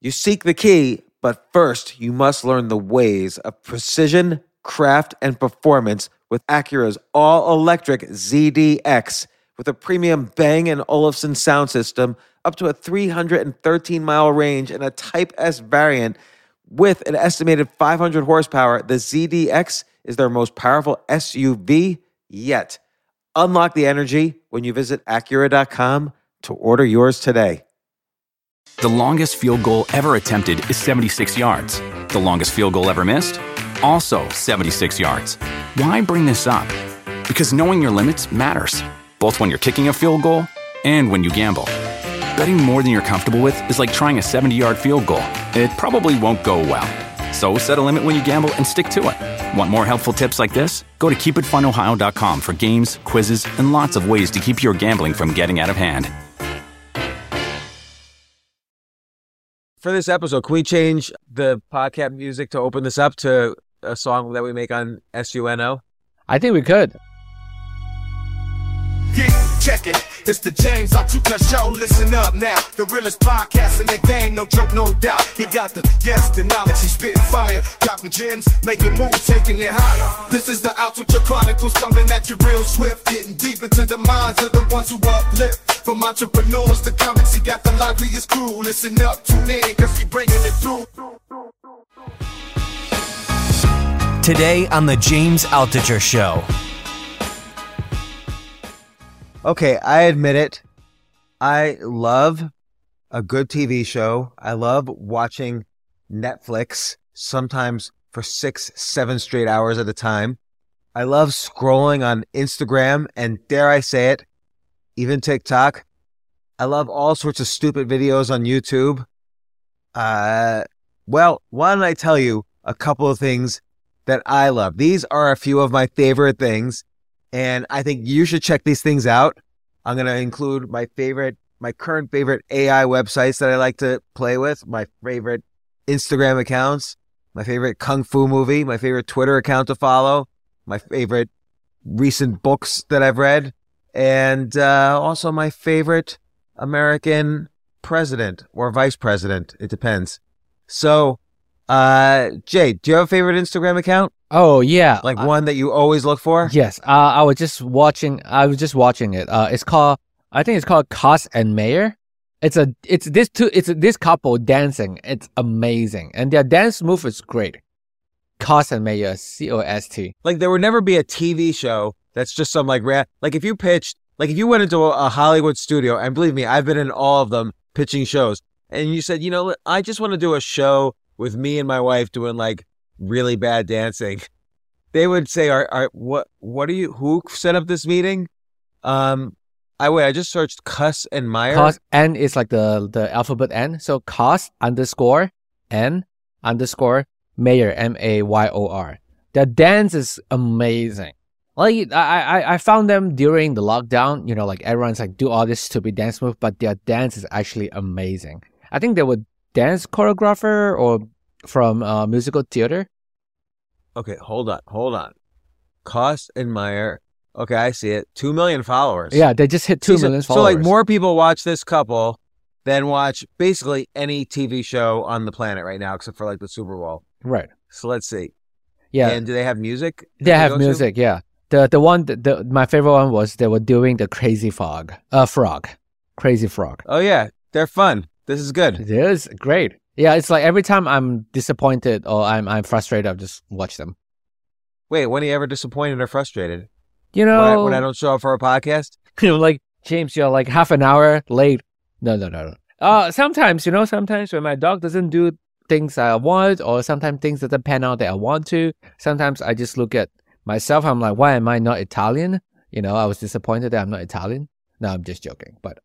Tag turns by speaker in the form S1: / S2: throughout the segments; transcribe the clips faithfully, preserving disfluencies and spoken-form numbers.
S1: You seek the key, but first you must learn the ways of precision, craft, and performance with Acura's all-electric Z D X. With a premium Bang and Olufsen sound system, up to a three hundred thirteen mile range, and a Type S variant with an estimated five hundred horsepower, the Z D X is their most powerful S U V yet. Unlock the energy when you visit Acura dot com to order yours today.
S2: The longest field goal ever attempted is seventy-six yards. The longest field goal ever missed? Also seventy-six yards. Why bring this up? Because knowing your limits matters, both when you're kicking a field goal and when you gamble. Betting more than you're comfortable with is like trying a seventy-yard field goal. It probably won't go well. So set a limit when you gamble and stick to it. Want more helpful tips like this? Go to keep it fun ohio dot com for games, quizzes, and lots of ways to keep your gambling from getting out of hand.
S1: For this episode, can we change the podcast music to open this up to a song that we make on S U N O?
S3: I think we could.
S4: Yeah, check it. It's the James Altucher Show. Listen up now. The realest podcast in the game. No joke, no doubt. He got the guest, the knowledge. He spit fire. Dropping gems, making moves, taking it higher. This is the Altucher Chronicles. Something that you real swift. Getting deep into the minds of the ones who uplift. From entrepreneurs to comics, he got the liveliest crew. Listen up, tune in, cause he bringing it through.
S5: Today on the James Altucher Show.
S1: Okay, I admit it. I love a good T V show. I love watching Netflix, sometimes for six, seven straight hours at a time. I love scrolling on Instagram and, dare I say it, even TikTok. I love all sorts of stupid videos on YouTube. Uh, well, why don't I tell you a couple of things that I love? These are a few of my favorite things, and I think you should check these things out. I'm going to include my favorite, my current favorite A I websites that I like to play with, my favorite Instagram accounts, my favorite Kung Fu movie, my favorite Twitter account to follow, my favorite recent books that I've read, and uh, also my favorite American president or vice president. It depends. So, uh, Jay, do you have a favorite Instagram account?
S3: Oh yeah,
S1: Like
S3: uh,
S1: one that you always look for?
S3: yes. Uh, I was just watching. I was just watching it. Uh, it's called. I think it's called Cos and Mayor. It's a. It's this two. It's this couple dancing. It's amazing, and their dance move is great. Cos and Mayor. C O S T.
S1: Like there would never be a T V show that's just some like ra- like if you pitched like if you went into a, a Hollywood studio, and believe me, I've been in all of them pitching shows, and you said, you know, I just want to do a show with me and my wife doing like really bad dancing. They would say, "Are are what what are you? Who set up this meeting?" Um, I wait. I just searched Cuss and Meyer.
S3: Cos N is like the the alphabet N. So Cos underscore N underscore Mayor M A Y O R. Their dance is amazing. Like I I I found them during the lockdown. You know, like everyone's like do all this stupid dance move, but their dance is actually amazing. I think they were dance choreographer or from uh, musical theater.
S1: Okay, hold on, hold on. Cuss and Meyer. Okay, I see it. Two million followers.
S3: Yeah, they just hit two
S1: so,
S3: million
S1: so
S3: followers.
S1: like more people watch this couple than watch basically any T V show on the planet right now, except for like the Super Bowl.
S3: Right.
S1: So let's see.
S3: Yeah.
S1: And do they have music?
S3: They
S1: that
S3: have
S1: go to?
S3: music, yeah. The the one the, the my favorite one was they were doing the Crazy Frog. Uh frog. Crazy Frog.
S1: Oh yeah, they're fun. This is good.
S3: It is great. Yeah, it's like every time I'm disappointed or I'm I'm frustrated, I just watch them.
S1: Wait, when are you ever disappointed or frustrated?
S3: You
S1: When I,
S3: know,
S1: when I don't show up for a podcast?
S3: you know, like James, you're like half an hour late. No, no, no, no. Uh sometimes, you know, sometimes when my dog doesn't do things I want, or sometimes things doesn't pan out that I want to, sometimes I just look at myself. I'm like, why am I not Italian? You know, I was disappointed that I'm not Italian. No, I'm just joking. But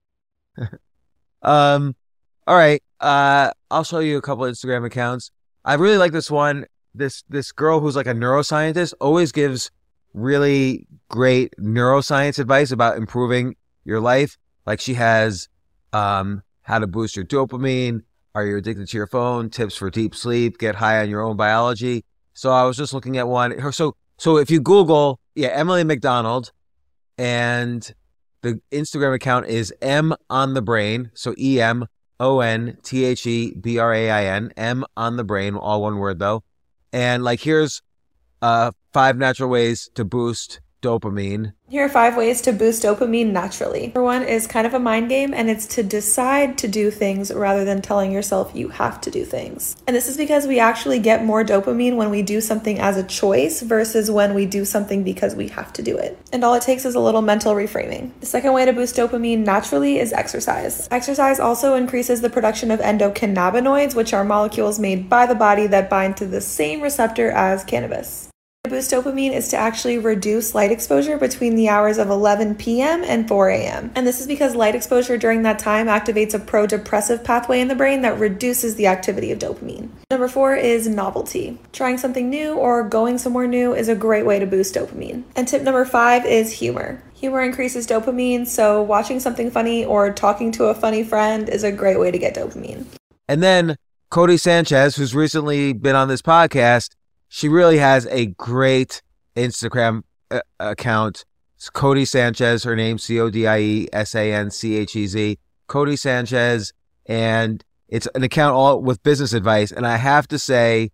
S1: Um, all right. Uh, I'll show you a couple Instagram accounts. I really like this one. This this girl who's like a neuroscientist always gives really great neuroscience advice about improving your life. Like she has um how to boost your dopamine. Are you addicted to your phone? Tips for deep sleep. Get high on your own biology. So I was just looking at one. Her so so if you Google, yeah, Emily McDonald, and the Instagram account is M on the Brain. So E M O N T H E B R A I N, M on the brain, all one word though. And like, here's uh, five natural ways to boost dopamine.
S6: Here are five ways to boost dopamine naturally. Number one is kind of a mind game, and it's to decide to do things rather than telling yourself you have to do things. And this is because we actually get more dopamine when we do something as a choice versus when we do something because we have to do it. And all it takes is a little mental reframing. The second way to boost dopamine naturally is exercise. Exercise also increases the production of endocannabinoids, which are molecules made by the body that bind to the same receptor as cannabis. To boost dopamine is to actually reduce light exposure between the hours of eleven p.m. and four a.m. And this is because light exposure during that time activates a pro-depressive pathway in the brain that reduces the activity of dopamine. Number four is novelty. Trying something new or going somewhere new is a great way to boost dopamine. And tip number five is humor. Humor increases dopamine, so watching something funny or talking to a funny friend is a great way to get dopamine.
S1: And then Codie Sanchez, who's recently been on this podcast, she really has a great Instagram uh, account. It's Codie Sanchez, her name, C O D I E S A N C H E Z, Codie Sanchez, and it's an account all with business advice. And I have to say,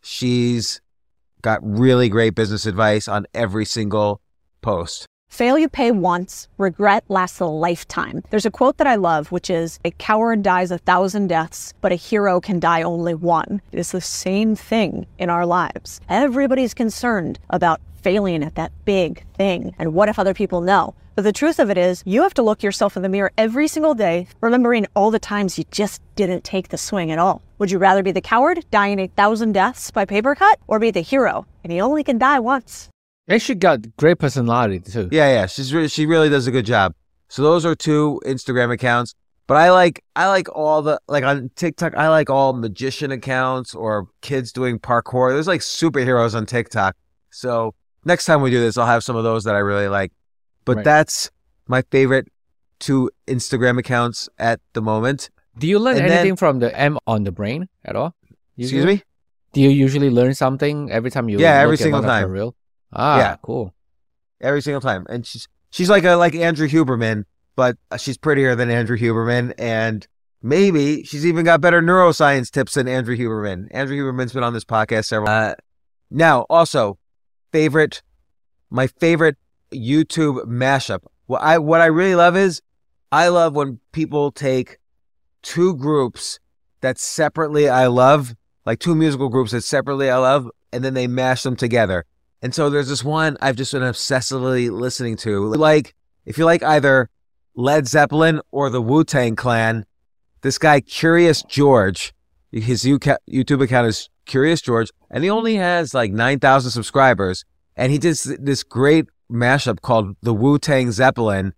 S1: she's got really great business advice on every single post.
S7: Fail you pay once, regret lasts a lifetime. There's a quote that I love, which is, a coward dies a thousand deaths, but a hero can die only one. It's the same thing in our lives. Everybody's concerned about failing at that big thing. And what if other people know? But the truth of it is, you have to look yourself in the mirror every single day, remembering all the times you just didn't take the swing at all. Would you rather be the coward, dying a thousand deaths by paper cut, or be the hero, and you only can die once?
S3: And she got great personality too.
S1: Yeah, yeah, she's re- she really does a good job. So those are two Instagram accounts. But I like I like all the, like on TikTok, I like all magician accounts or kids doing parkour. There's like superheroes on TikTok. So next time we do this, I'll have some of those that I really like. But
S3: Right.
S1: that's my favorite two Instagram accounts at the moment.
S3: Do you learn
S1: And
S3: anything
S1: then-
S3: from the M on the brain at all?
S1: Excuse me?
S3: Do you usually learn something every time you
S1: Yeah,
S3: look
S1: every
S3: at
S1: single
S3: one of her
S1: time.
S3: reel? Ah,
S1: Yeah.
S3: cool.
S1: Every single time. And she's she's like a like Andrew Huberman, but she's prettier than Andrew Huberman, and maybe she's even got better neuroscience tips than Andrew Huberman. Andrew Huberman's been on this podcast several uh, now, also, favorite my favorite YouTube mashup. What I what I really love is I love when people take two groups that separately I love, like two musical groups that separately I love, and then they mash them together. And so there's this one I've just been obsessively listening to. Like, if you like either Led Zeppelin or the Wu-Tang Clan, this guy, Curious George, his YouTube account is Curious George, and he only has like nine thousand subscribers. And he did this great mashup called the Wu-Tang Zeppelin.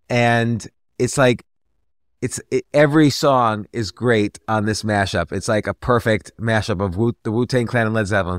S1: And it's like, it's it, every song is great on this mashup. It's like a perfect mashup of Wu, the Wu-Tang Clan and Led Zeppelin.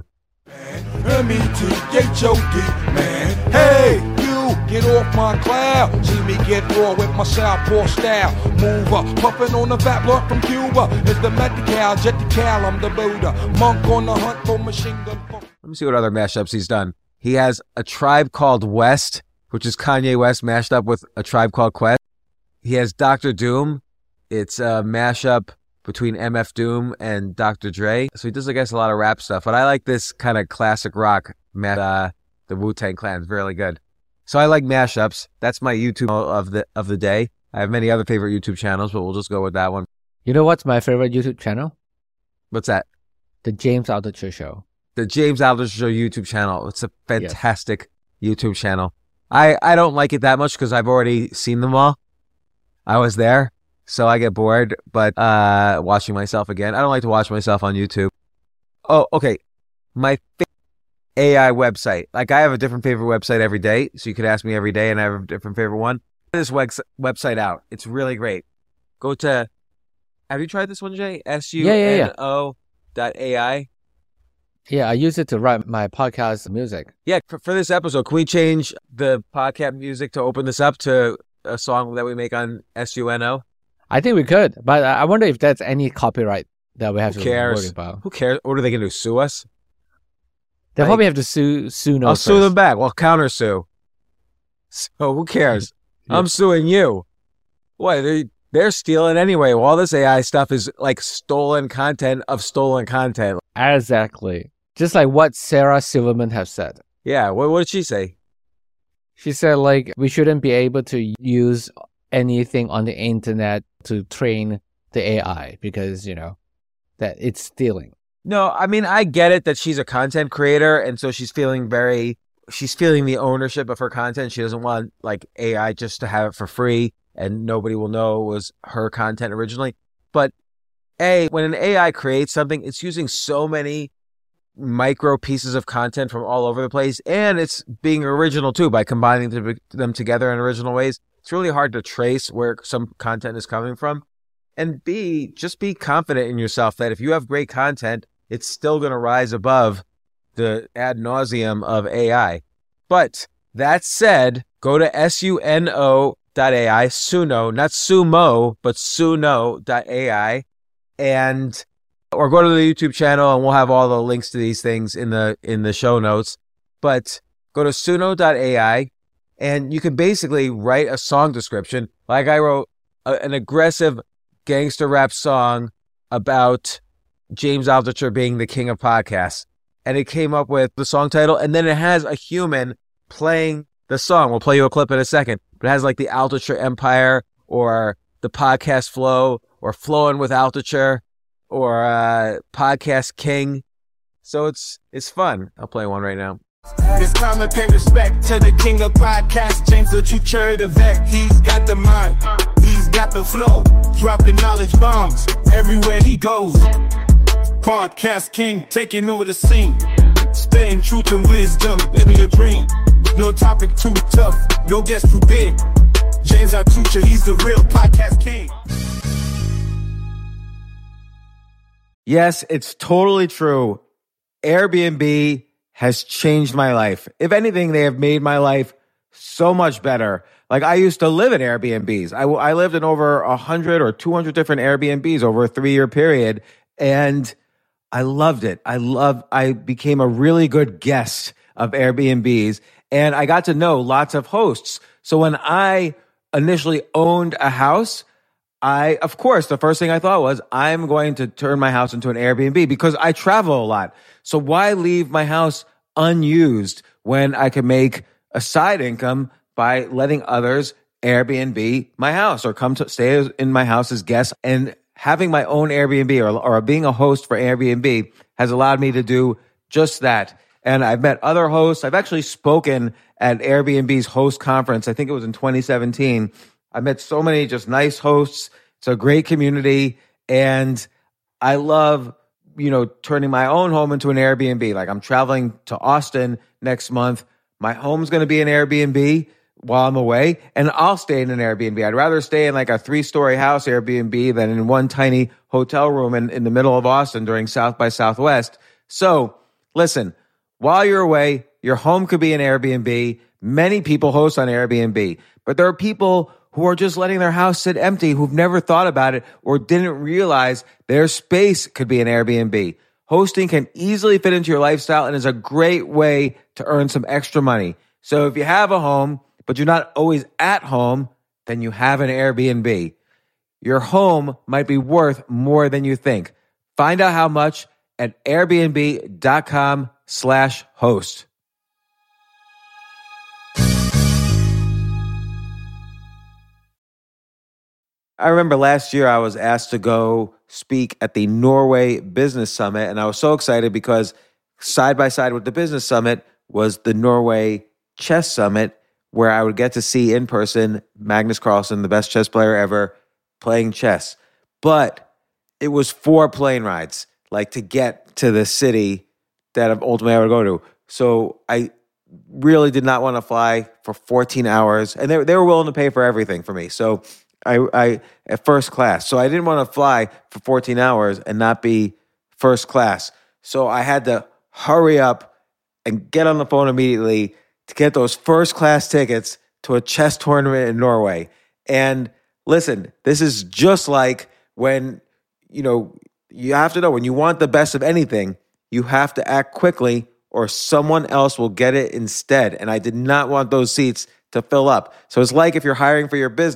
S4: M E T H O D, man. Hey, you, get off my cloud. See me get raw with my southpaw style. Move up, puffin' on the fat blunt from Cuba. It's the Medi-Cal, Jet the Cal, I'm the Buddha. Monk on the hunt for machine gun.
S1: Let me see what other mashups he's done. He has A Tribe Called West, which is Kanye West mashed up with A Tribe Called Quest. He has Doctor Doom. It's a mashup between M F Doom and Doctor Dre. So he does, I guess, a lot of rap stuff. But I like this kind of classic rock, mash, uh, the Wu-Tang Clan. It's really good. So I like mashups. That's my YouTube of the of the day. I have many other favorite YouTube channels, but we'll just go with that one.
S3: You know what's my favorite YouTube channel?
S1: What's that?
S3: The James Altucher Show.
S1: The James Altucher Show YouTube channel. It's a fantastic yes. YouTube channel. I, I don't like it that much because I've already seen them all. I was there. So I get bored, but uh, watching myself again. I don't like to watch myself on YouTube. Oh, okay. My favorite A I website. Like, I have a different favorite website every day, so you could ask me every day, and I have a different favorite one. Check this wex- website out. It's really great. Go to, have you tried this one, Jay? S U N O dot A I.
S3: Yeah, I use it to write my podcast music.
S1: Yeah, for, for this episode, can we change the podcast music to open this up to a song that we make on S U N O?
S3: I think we could, but I wonder if that's any copyright that we have
S1: Who
S3: to
S1: cares?
S3: worry about.
S1: Who cares? What are they going to do? Sue us?
S3: They
S1: Like,
S3: probably have to sue sue no
S1: I'll
S3: first.
S1: sue them back. Well, counter sue. So who cares?
S3: Yeah.
S1: I'm suing you. What? They they're stealing anyway. Well, all this A I stuff is like stolen content of stolen content.
S3: Exactly. Just like what Sarah Silverman has said.
S1: Yeah, what, what did she say?
S3: She said, like, we shouldn't be able to use anything on the internet to train the A I because, you know, that it's stealing.
S1: No, I mean, I get it that she's a content creator, and so she's feeling very, she's feeling the ownership of her content. She doesn't want, like, A I just to have it for free, and nobody will know it was her content originally. But, A, when an A I creates something, it's using so many micro pieces of content from all over the place, and it's being original, too, by combining them together in original ways. It's really hard to trace where some content is coming from. And B, just be confident in yourself that if you have great content, it's still going to rise above the ad nauseum of A I. But that said, go to suno dot A I, Suno, not sumo, but suno dot A I, and or go to the YouTube channel, and we'll have all the links to these things in the in the show notes. But go to suno dot A I, and you can basically write a song description. Like I wrote a, an aggressive gangster rap song about James Altucher being the king of podcasts. And it came up with the song title, and then it has a human playing the song. We'll play you a clip in a second. But it has like the Altucher Empire, or the Podcast Flow, or Flowing with Altucher, or uh, Podcast King. So it's it's fun. I'll play one right now.
S4: It's time to pay respect to the king of podcasts, James Altucher the vet. He's got the mind, he's got the flow, dropping knowledge bombs everywhere he goes. Podcast king, taking over the scene, staying true to wisdom, living a dream. No topic too tough, no guest too big. James Altucher, he's the real podcast king.
S1: Yes, it's totally true. Airbnb has changed my life. If anything, they have made my life so much better. Like, I used to live in Airbnbs. I, I lived in over one hundred or two hundred different Airbnbs over a three-year period, and I loved it. I loved, I became a really good guest of Airbnbs, and I got to know lots of hosts. So when I initially owned a house, I, of course, the first thing I thought was, I'm going to turn my house into an Airbnb because I travel a lot. So why leave my house unused when I can make a side income by letting others Airbnb my house or come to stay in my house as guests? And having my own Airbnb or, or being a host for Airbnb has allowed me to do just that. And I've met other hosts. I've actually spoken at Airbnb's host conference. I think it was in twenty seventeen. I met so many just nice hosts. It's a great community. And I love, you know, turning my own home into an Airbnb. Like, I'm traveling to Austin next month. My home's going to be an Airbnb while I'm away, and I'll stay in an Airbnb. I'd rather stay in like a three-story house Airbnb than in one tiny hotel room in, in the middle of Austin during South by Southwest. So listen, while you're away, your home could be an Airbnb. Many people host on Airbnb, but there are people who are just letting their house sit empty, who've never thought about it or didn't realize their space could be an Airbnb. Hosting can easily fit into your lifestyle and is a great way to earn some extra money. So if you have a home, but you're not always at home, then you have an Airbnb. Your home might be worth more than you think. Find out how much at airbnb.com slash host. I remember last year I was asked to go speak at the Norway Business Summit, and I was so excited because side by side with the Business Summit was the Norway Chess Summit, where I would get to see in person Magnus Carlsen, the best chess player ever, playing chess. But it was four plane rides, like to get to the city that ultimately I would go to. So I really did not want to fly for fourteen hours, and they, they were willing to pay for everything for me. So I, I at first class. So I didn't want to fly for fourteen hours and not be first class. So I had to hurry up and get on the phone immediately to get those first class tickets to a chess tournament in Norway. And listen, this is just like when, you know, you have to know when you want the best of anything, you have to act quickly or someone else will get it instead. And I did not want those seats to fill up. So it's like if you're hiring for your business,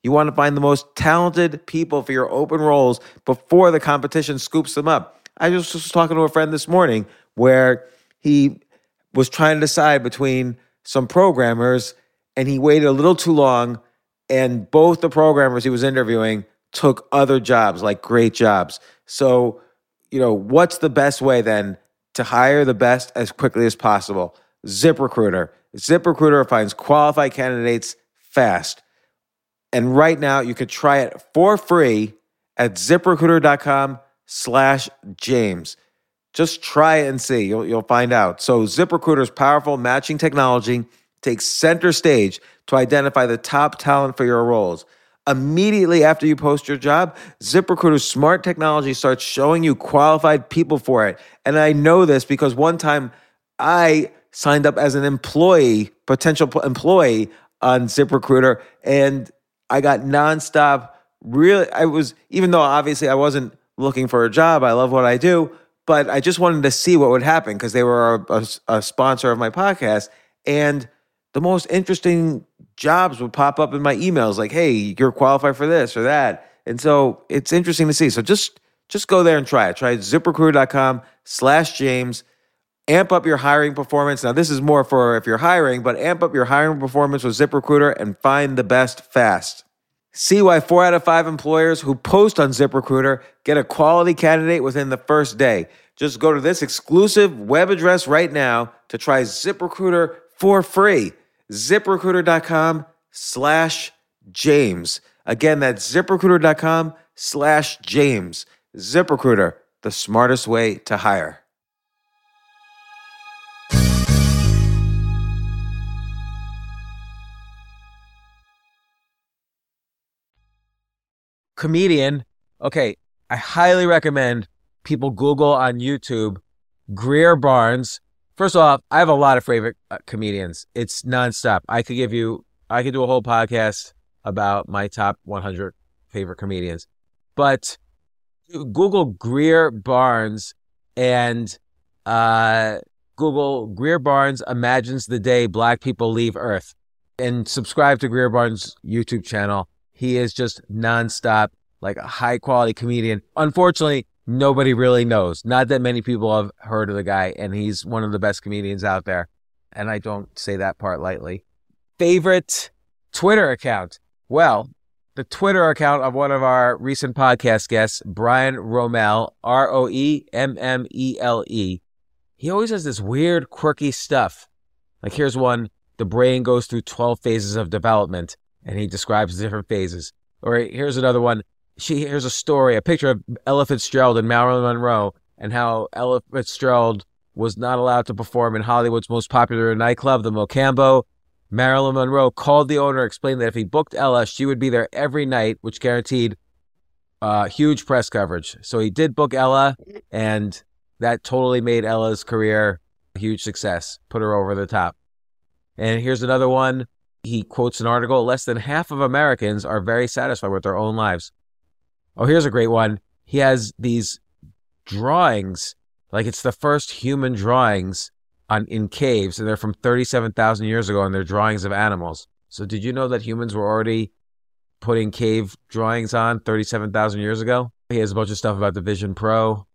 S1: You want to find the most talented people for your open roles before the competition scoops them up. I just was talking to a friend this morning where he was trying to decide between some programmers, and he waited a little too long, and both the programmers he was interviewing took other jobs, like great jobs. So, you know, what's the best way then to hire the best as quickly as possible? ZipRecruiter. ZipRecruiter finds qualified candidates fast. And right now, you can try it for free at ZipRecruiter.com slash James. Just try it and see. You'll, you'll find out. So ZipRecruiter's powerful matching technology takes center stage to identify the top talent for your roles. Immediately after you post your job, ZipRecruiter's smart technology starts showing you qualified people for it. And I know this because one time I signed up as an employee, potential employee on ZipRecruiter, and I got nonstop. Really, I was, even though obviously I wasn't looking for a job, I love what I do, but I just wanted to see what would happen because they were a, a, a sponsor of my podcast. And the most interesting jobs would pop up in my emails like, hey, you're qualified for this or that. And so it's interesting to see. So just, just go there and try it. Try ZipRecruiter.com slash James. Amp up your hiring performance. Now, this is more for if you're hiring, but amp up your hiring performance with ZipRecruiter and find the best fast. See why four out of five employers who post on ZipRecruiter get a quality candidate within the first day. Just go to this exclusive web address right now to try ZipRecruiter for free. ZipRecruiter.com slash James. Again, that's ZipRecruiter.com slash James. ZipRecruiter, the smartest way to hire. Comedian. Okay, I highly recommend people Google on YouTube Greer Barnes. First off, I have a lot of favorite uh, comedians. It's nonstop. I could give you, I could do a whole podcast about my top one hundred favorite comedians. But Google Greer Barnes and uh, Google Greer Barnes imagines the day black people leave Earth, and subscribe to Greer Barnes' YouTube channel. He is just nonstop, like a high quality comedian. Unfortunately, nobody really knows. Not that many people have heard of the guy, and he's one of the best comedians out there. And I don't say that part lightly. Favorite Twitter account? Well, the Twitter account of one of our recent podcast guests, Brian Roemmele, R O E M M E L E. He always has this weird, quirky stuff. Like here's one, the brain goes through twelve phases of development, and he describes different phases. Or here's another one. She here's a story, a picture of Ella Fitzgerald and Marilyn Monroe, and how Ella Fitzgerald was not allowed to perform in Hollywood's most popular nightclub, the Mocambo. Marilyn Monroe called the owner, explained that if he booked Ella, she would be there every night, which guaranteed uh, huge press coverage. So he did book Ella, and that totally made Ella's career a huge success, put her over the top. And here's another one. He quotes an article, less than half of Americans are very satisfied with their own lives. Oh, here's a great one. He has these drawings, like it's the first human drawings on in caves, and they're from thirty-seven thousand years ago, and they're drawings of animals. So did you know that humans were already putting cave drawings on thirty-seven thousand years ago? He has a bunch of stuff about the Vision Pro.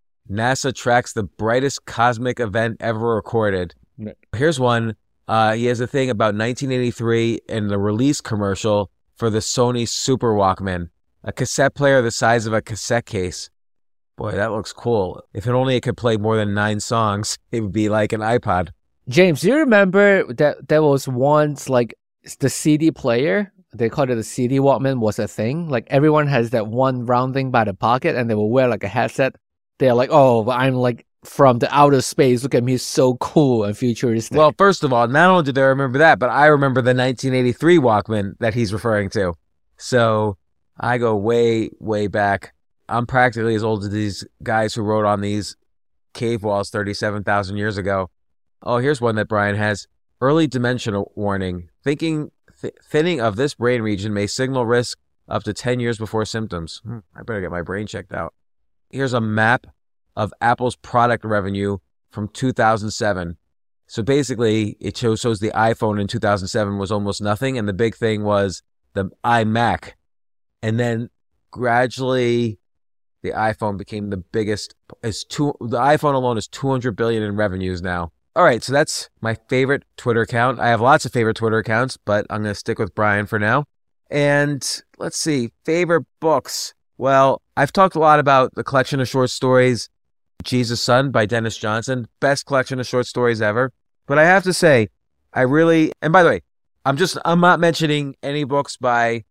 S1: NASA tracks the brightest cosmic event ever recorded. Here's one. Uh, he has a thing about nineteen eighty-three and the release commercial for the Sony Super Walkman, a cassette player the size of a cassette case. Boy, that looks cool. If it only it could play more than nine songs, it would be like an iPod.
S3: James, do you remember that there was once like the C D player? They called it the C D Walkman was a thing. Like everyone has that one round thing by the pocket, and they will wear like a headset. They're like, oh, I'm like from the outer space. Look at me, so cool and futuristic.
S1: Well, first of all, not only did I remember that, but I remember the nineteen eighty-three Walkman that he's referring to. So I go way, way back. I'm practically as old as these guys who wrote on these cave walls thirty-seven thousand years ago. Oh, here's one that Brian has. Early dementia warning. Thinking th- thinning of this brain region may signal risk up to ten years before symptoms. Hmm, I better get my brain checked out. Here's a map of Apple's product revenue from two thousand seven. So basically, it shows, shows the iPhone in two thousand seven was almost nothing, and the big thing was the iMac. And then gradually the iPhone became the biggest. Is two, the iPhone alone is two hundred billion in revenues now. All right, so that's my favorite Twitter account. I have lots of favorite Twitter accounts, but I'm going to stick with Brian for now. And let's see, favorite books. Well, I've talked a lot about the collection of short stories, Jesus' Son by Dennis Johnson. Best collection of short stories ever. But I have to say, I really, and by the way, I'm just, I'm not mentioning any books by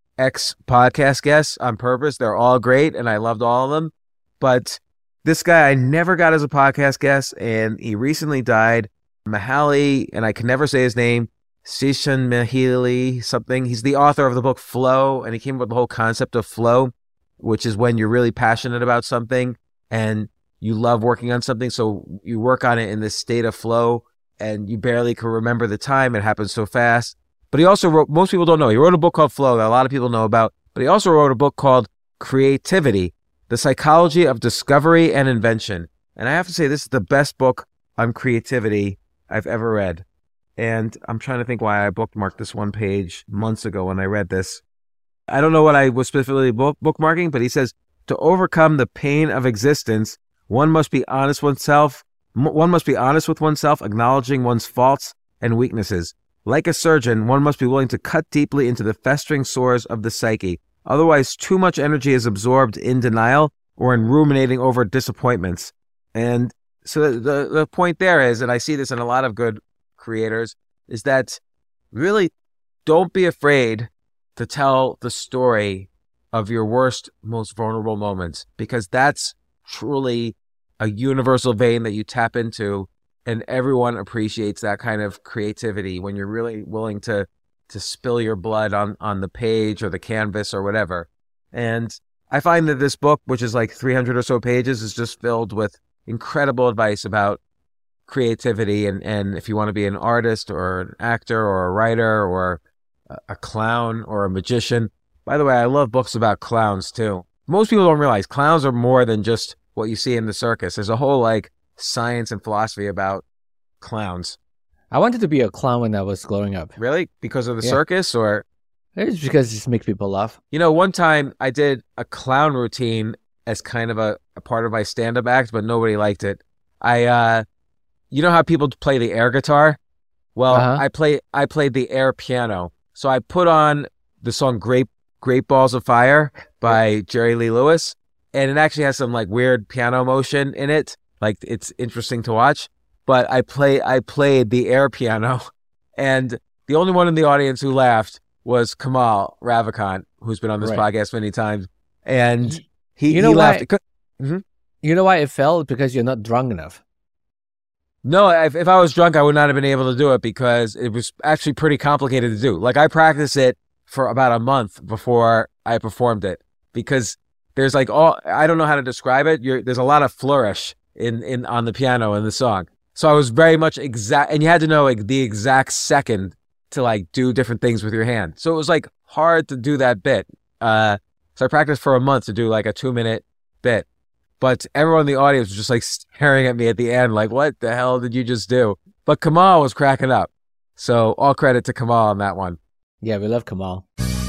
S1: ex podcast guests on purpose. They're all great, and I loved all of them. But this guy I never got as a podcast guest, and he recently died. Mihaly, and I can never say his name, Csikszentmihalyi something. He's the author of the book Flow, and he came up with the whole concept of flow, which is when you're really passionate about something and you love working on something. So you work on it in this state of flow, and you barely can remember the time. It happens so fast. But he also wrote, most people don't know, he wrote a book called Flow that a lot of people know about, but he also wrote a book called Creativity, The Psychology of Discovery and Invention. And I have to say, this is the best book on creativity I've ever read. And I'm trying to think why I bookmarked this one page months ago when I read this. I don't know what I was specifically book- bookmarking, but he says, to overcome the pain of existence, one must be honest oneself. One must be honest with oneself, acknowledging one's faults and weaknesses. Like a surgeon, one must be willing to cut deeply into the festering sores of the psyche. Otherwise, too much energy is absorbed in denial or in ruminating over disappointments. And so the, the point there is, and I see this in a lot of good creators, is that really don't be afraid to tell the story of your worst, most vulnerable moments, because that's truly a universal vein that you tap into, and everyone appreciates that kind of creativity when you're really willing to to spill your blood on, on the page or the canvas or whatever. And I find that this book, which is like three hundred or so pages, is just filled with incredible advice about creativity. And, and if you want to be an artist or an actor or a writer or a, a clown or a magician. By the way, I love books about clowns too. Most people don't realize clowns are more than just what you see in the circus. There's a whole like science and philosophy about clowns.
S3: I wanted to be a clown when I was growing up.
S1: Really? Because of the
S3: Yeah.
S1: circus, or?
S3: It's because it just makes people laugh.
S1: You know, one time I did a clown routine as kind of a, a part of my stand-up act, but nobody liked it. I, uh, you know how people play the air guitar? Well,
S3: Uh-huh.
S1: I play, I played the air piano. So I put on the song Great, Great Balls of Fire by Jerry Lee Lewis. And it actually has some like weird piano motion in it. Like it's interesting to watch. But I play, I played the air piano, and the only one in the audience who laughed was Kamal Ravikant, who's been on this
S3: Right.
S1: podcast many times. And he,
S3: You know
S1: he
S3: why-
S1: laughed. Mhm.
S3: You know why it failed? Because you're not drunk enough.
S1: No, if, if I was drunk, I would not have been able to do it because it was actually pretty complicated to do. Like I practiced it for about a month before I performed it, because there's like all, I don't know how to describe it. You're, there's a lot of flourish in, in, on the piano in the song. So I was very much exact, and you had to know like the exact second to like do different things with your hand. So it was like hard to do that bit. Uh, so I practiced for a month to do like a two minute bit, but everyone in the audience was just like staring at me at the end, like, what the hell did you just do? But Kamal was cracking up. So all credit to Kamal on that one.
S3: Yeah, we love Kamal.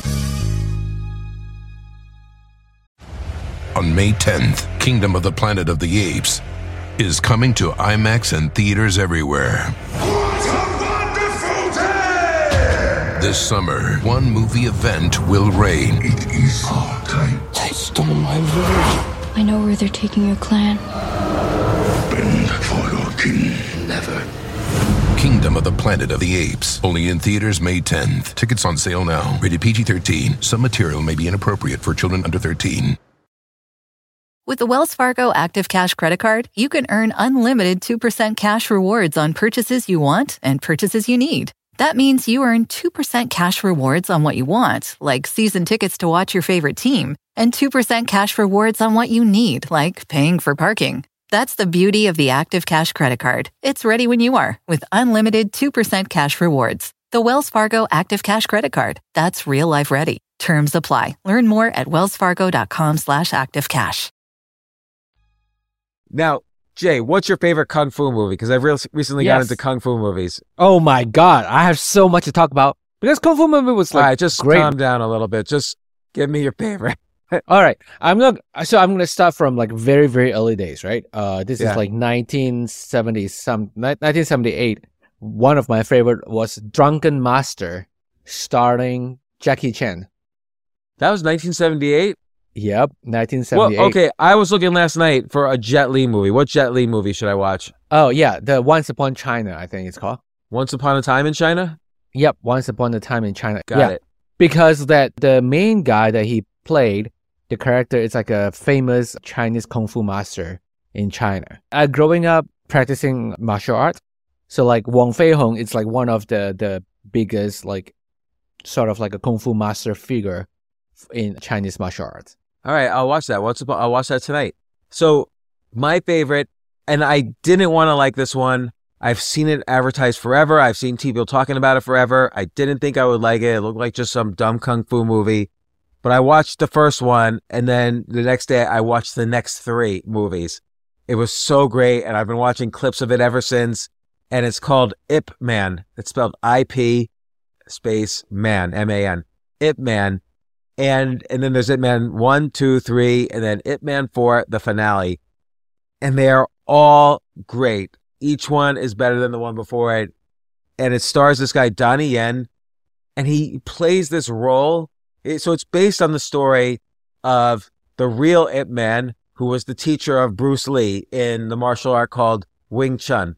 S8: On May tenth, Kingdom of the Planet of the Apes is coming to IMAX and theaters everywhere.
S4: What a wonderful day!
S8: This summer, one movie event will reign.
S4: It is our time.
S9: They stole my village. I know where they're taking your clan.
S4: Bend for your king.
S9: Never.
S8: Kingdom of the Planet of the Apes. Only in theaters May tenth. Tickets on sale now. Rated P G thirteen. Some material may be inappropriate for children under thirteen.
S10: With the Wells Fargo Active Cash Credit Card, you can earn unlimited two percent cash rewards on purchases you want and purchases you need. That means you earn two percent cash rewards on what you want, like season tickets to watch your favorite team, and two percent cash rewards on what you need, like paying for parking. That's the beauty of the Active Cash Credit Card. It's ready when you are, with unlimited two percent cash rewards. The Wells Fargo Active Cash Credit Card. That's real life ready. Terms apply. Learn more at wellsfargo.com slash activecash.
S1: Now, Jay, what's your favorite Kung Fu movie? Because I've re- recently got
S3: Yes.
S1: into Kung Fu movies.
S3: Oh my God, I have so much to talk about. Because Kung Fu movie was like
S1: All right, just
S3: great.
S1: calm down a little bit. Just give me your favorite.
S3: All right, I'm not. So I'm gonna start from like very very early days, right? Uh, this
S1: Yeah.
S3: is like nineteen seventy some nineteen seventy-eight. One of my favorite was Drunken Master, starring Jackie Chan.
S1: That was nineteen seventy-eight?
S3: Yep, nineteen
S1: Well,
S3: seventy-eight.
S1: okay, I was looking last night for a Jet Li movie. What Jet Li movie should I watch?
S3: Oh yeah, the Once Upon China, I think it's called.
S1: Once Upon a Time in China?
S3: Yep, Once Upon a Time in China.
S1: Got
S3: yeah,
S1: it.
S3: because that the main guy that he played, the character is like a famous Chinese kung fu master in China. Uh, growing up practicing martial arts, so like Wang Fei Hong is like one of the the biggest like sort of like a kung fu master figure in Chinese martial arts.
S1: All right, I'll watch that. Once upon, I'll watch that tonight. So my favorite, and I didn't want to like this one. I've seen it advertised forever. I've seen people talking about it forever. I didn't think I would like it. It looked like just some dumb kung fu movie. But I watched the first one, and then the next day I watched the next three movies. It was so great, and I've been watching clips of it ever since. And it's called Ip Man. It's spelled I P space man, M A N. Ip Man. And and then there's Ip Man one, two, three, and then Ip Man four, the finale. And they are all great. Each one is better than the one before it. And it stars this guy, Donnie Yen, and he plays this role. It, so it's based on the story of the real Ip Man, who was the teacher of Bruce Lee in the martial art called Wing Chun.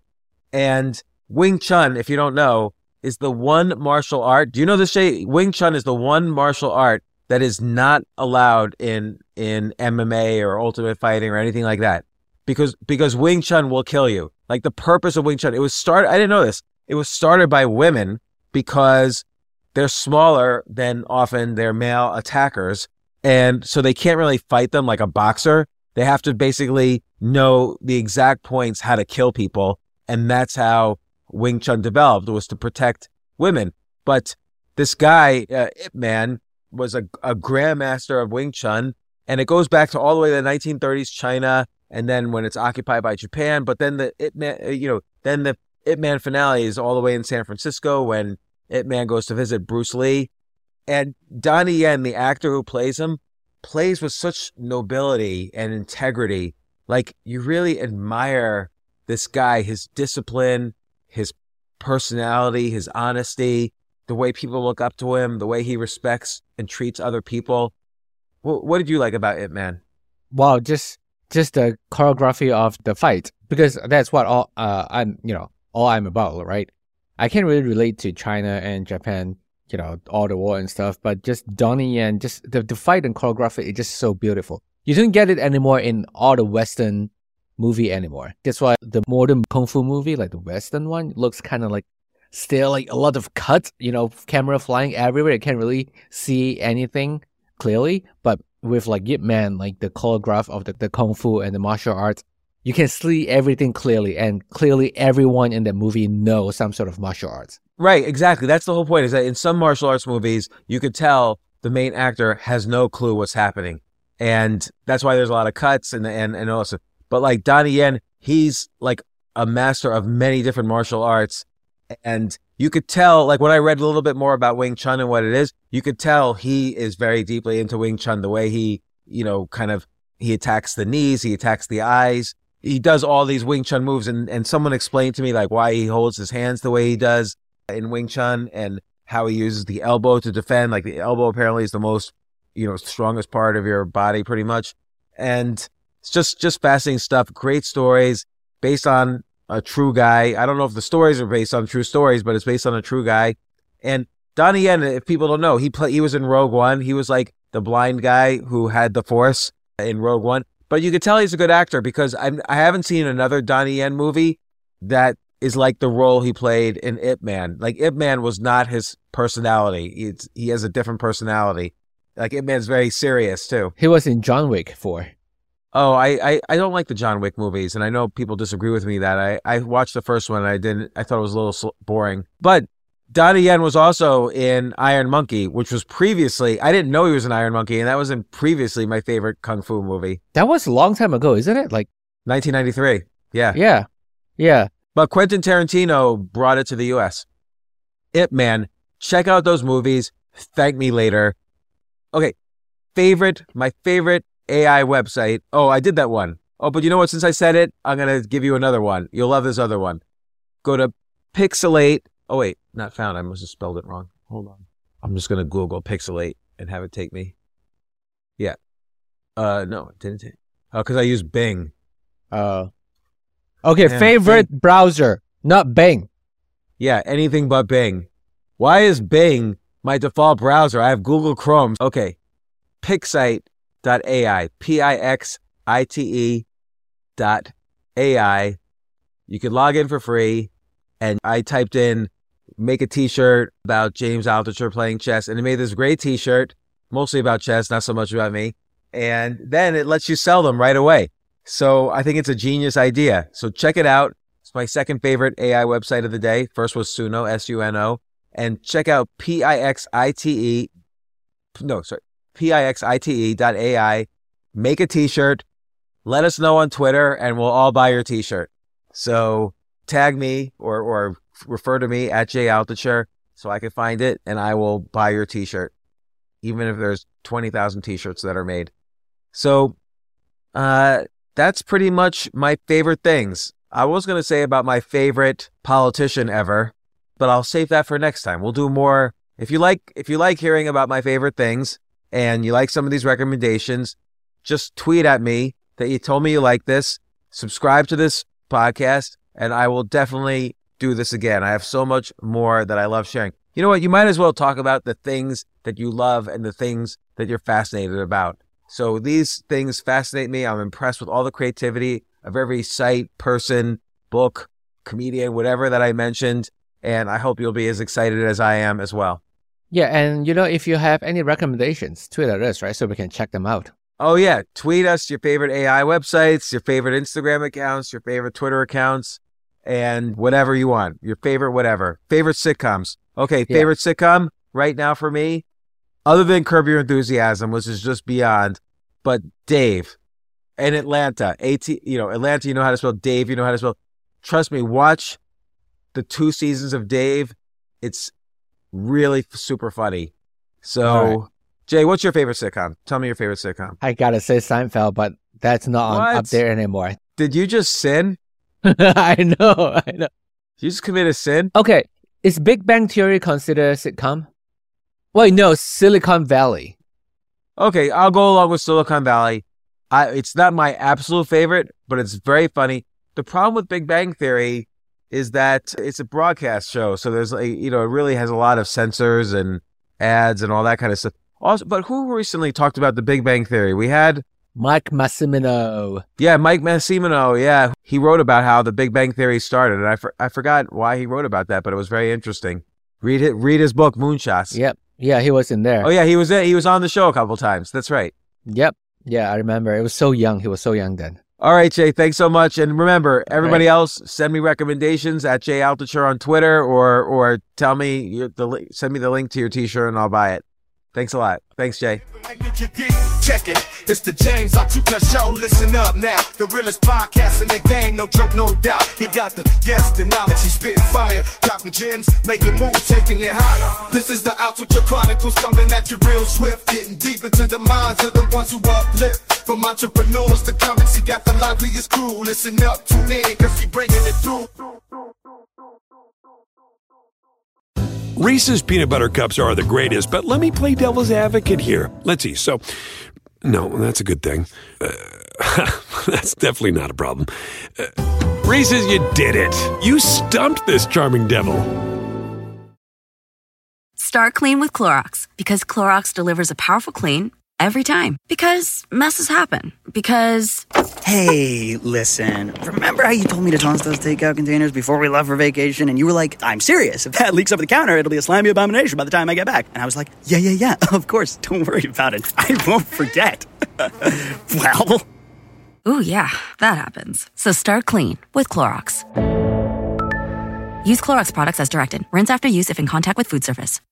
S1: And Wing Chun, if you don't know, is the one martial art. Do you know this, Shay? Wing Chun is the one martial art that is not allowed in in M M A or Ultimate Fighting or anything like that. Because because Wing Chun will kill you. Like the purpose of Wing Chun, it was started, I didn't know this. It was started by women because they're smaller than often their male attackers. And so they can't really fight them like a boxer. They have to basically know the exact points how to kill people. And that's how Wing Chun developed, was to protect women. But this guy, uh, Ip Man, was a, a grandmaster of Wing Chun. And it goes back to all the way to the nineteen thirties China. And then when it's occupied by Japan, but then the Ip Man, you know, then the Ip Man finale is all the way in San Francisco when Ip Man goes to visit Bruce Lee. And Donnie Yen, the actor who plays him, plays with such nobility and integrity. Like, you really admire this guy, his discipline, his personality, his honesty, the way people look up to him, the way he respects and treats other people. What, what did you like about Ip Man?
S3: Wow, just just the choreography of the fight, because that's what all uh I'm you know all I'm about, right? I can't really relate to China and Japan, you know, all the war and stuff, but just Donnie Yen, just the, the fight and choreography is just so beautiful. You don't get it anymore in all the Western movie anymore. That's why the modern kung fu movie, like the Western one, looks kind of like still like a lot of cuts, you know, camera flying everywhere. You can't really see anything clearly, but with like Ip Man, like the choreograph of the, the kung fu and the martial arts, you can see everything clearly, and clearly everyone in the movie knows some sort of martial arts.
S1: Right, exactly. That's the whole point, is that in some martial arts movies, you could tell the main actor has no clue what's happening. And that's why there's a lot of cuts and and, and also. But like Donnie Yen, he's like a master of many different martial arts. And you could tell, like when I read a little bit more about Wing Chun and what it is, you could tell he is very deeply into Wing Chun, the way he, you know, kind of, he attacks the knees, he attacks the eyes. He does all these Wing Chun moves, and, and someone explained to me like why he holds his hands the way he does in Wing Chun and how he uses the elbow to defend. Like the elbow apparently is the most, you know, strongest part of your body pretty much. And it's just, just fascinating stuff. Great stories based on a true guy. I don't know if the stories are based on true stories, but it's based on a true guy. And Donnie Yen, if people don't know, he play, he was in Rogue One. He was like the blind guy who had the Force in Rogue One. But you could tell he's a good actor because I'm, I haven't seen another Donnie Yen movie that is like the role he played in Ip Man. Like Ip Man was not his personality. It's, he has a different personality. Like Ip Man's very serious too.
S3: He was in John Wick four.
S1: Oh, I, I, I don't like the John Wick movies, and I know people disagree with me that I, I watched the first one and I didn't, I thought it was a little sl- boring. But Donnie Yen was also in Iron Monkey, which was previously, I didn't know he was in Iron Monkey, and that was in previously my favorite kung fu movie.
S3: That was a long time ago, isn't it? Like
S1: nineteen ninety-three. Yeah.
S3: Yeah. Yeah.
S1: But Quentin Tarantino brought it to the U S. Ip Man check out those movies. Thank me later. Okay, favorite, my favorite A I website. Oh, I did that one. Oh, but you know what? Since I said it, I'm going to give you another one. You'll love this other one. Go to Pixelate. Oh, wait, not found. I must have spelled it wrong. Hold on. I'm just going to Google Pixelate and have it take me. Yeah. Uh, no, it didn't take. Oh, because I use Bing.
S3: Uh, okay,
S1: Man,
S3: favorite
S1: Bing.
S3: browser, not Bing.
S1: Yeah, anything but Bing. Why is Bing my default browser? I have Google Chrome. Okay, Pixite dot A I. P I X I T E dot A I. You can log in for free. And I typed in, make a t-shirt about James Altucher playing chess. And it made this great t-shirt, mostly about chess, not so much about me. And then it lets you sell them right away. So I think it's a genius idea. So check it out. It's my second favorite A I website of the day. First was Suno, S U N O. And check out P I X I T E, no, sorry, P I X I T E dot A I. Make a t-shirt. Let us know on Twitter and we'll all buy your t-shirt. So tag me or, or refer to me at Jay Altucher so I can find it and I will buy your t-shirt, even if there's twenty thousand t-shirts that are made. So uh, that's pretty much my favorite things. I was going to say about my favorite politician ever, but I'll save that for next time. We'll do more. If you like, if you like hearing about my favorite things and you like some of these recommendations, just tweet at me that you told me you like this, subscribe to this podcast, and I will definitely do this again. I have so much more that I love sharing. You know what? You might as well talk about the things that you love and the things that you're fascinated about. So these things fascinate me. I'm impressed with all the creativity of every site, person, book, comedian, whatever that I mentioned. And I hope you'll be as excited as I am as well.
S3: Yeah, and you know, if you have any recommendations, tweet at us, right? So we can check them out.
S1: Oh, yeah. Tweet us your favorite A I websites, your favorite Instagram accounts, your favorite Twitter accounts, and whatever you want. Your favorite whatever. Favorite sitcoms. Okay,
S3: Yeah.
S1: favorite sitcom right now for me, other than Curb Your Enthusiasm, which is just beyond, but Dave and Atlanta. AT, you know, Atlanta, you know how to spell Dave, you know how to spell. Trust me, watch the two seasons of Dave. It's really super funny. So,
S3: All right.
S1: Jay, what's your favorite sitcom? Tell me your favorite sitcom.
S3: I gotta say Seinfeld, but that's not on,
S1: What?
S3: up there anymore.
S1: Did you just sin?
S3: I know, I know.
S1: You just commit a sin?
S3: Okay, is Big Bang Theory considered a sitcom? Wait, no, Silicon Valley.
S1: Okay, I'll go along with Silicon Valley. I, it's not my absolute favorite, but it's very funny. The problem with Big Bang Theory is that it's a broadcast show, so there's like, you know, it really has a lot of censors and ads and all that kind of stuff. Also, but who recently talked about the Big Bang Theory? We had
S3: Mike Massimino.
S1: Yeah, Mike Massimino. Yeah, he wrote about how the Big Bang Theory started, and I for, I forgot why he wrote about that, but it was very interesting. Read it. Read his book, Moonshots.
S3: Yep. Yeah, he was in there.
S1: Oh yeah, he was there. He was on the show a couple times. That's right.
S3: Yep. Yeah, I remember. It was so young. He was so young then.
S1: All right, Jay. Thanks so much. And remember, everybody else, send me recommendations at Jay Altucher on Twitter, or or tell me your, the li- send me the link to your T-shirt, and I'll buy it. Thanks a lot. Thanks, Jay.
S4: Check it, it's the James Altucher Show. Listen up now, the realest podcast in the game, no joke, no doubt. He got the yes, the knowledge, he's spitting fire, dropping gems, making moves, taking it higher. This is the Altucher Chronicles, coming at you real swift, getting deep into the minds of the ones who uplift. From entrepreneurs to comics, he got the liveliest crew. Listen up, tune in, cause he bringing it through.
S11: Reese's peanut butter cups are the greatest, but let me play devil's advocate here. Let's see. So, no, that's a good thing. Uh, that's definitely not a problem. Uh, Reese's, you did it. You stumped this charming devil.
S12: Start clean with Clorox, because Clorox delivers a powerful clean every time. Because messes happen. Because...
S13: Hey, listen. Remember how you told me to toss those takeout containers before we left for vacation? And you were like, I'm serious. If that leaks over the counter, it'll be a slimy abomination by the time I get back. And I was like, yeah, yeah, yeah, of course. Don't worry about it. I won't forget. Well...
S12: Ooh, yeah, that happens. So start clean with Clorox. Use Clorox products as directed. Rinse after use if in contact with food surface.